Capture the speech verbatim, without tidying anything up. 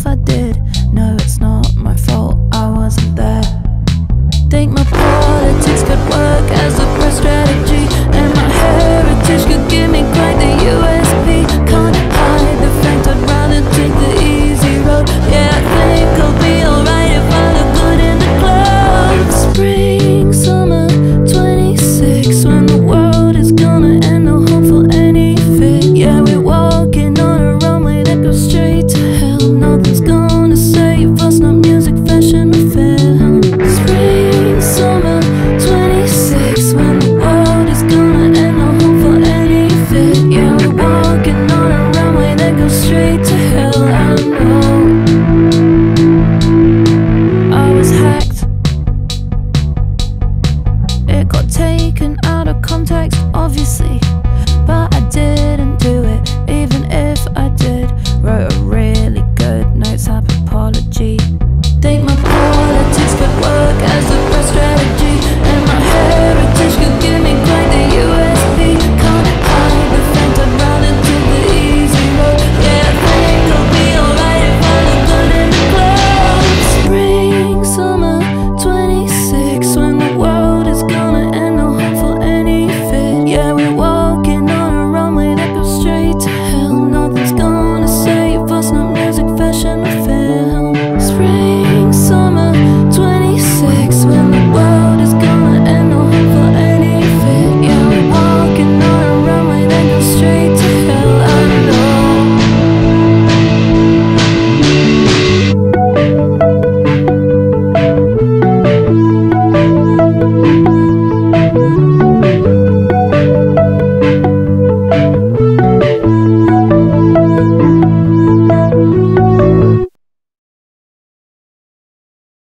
if I did. No, it's not my fault, I wasn't there. Think my politics could work as a press strategy, and my heritage could give me quite the U S P. Can't hide the fact I'd rather take the easy road. Yeah, I think I'll be alright if I look good in the clothes. Spring, summer, twenty-six, when the world is gonna end, no hope for any fit. Yeah, we're walking on a runway that goes straight to hell. Nothing's gonna save us, not music, fashion, or film. Spring, summer, twenty-six, when the world is gonna end, no hope for any fit. Yeah, we're walking on a runway that goes straight to hell. I know I was hacked, it got taken out of context, obviously, but I didn't do it, even if I did. Wrote a really good notes app apology.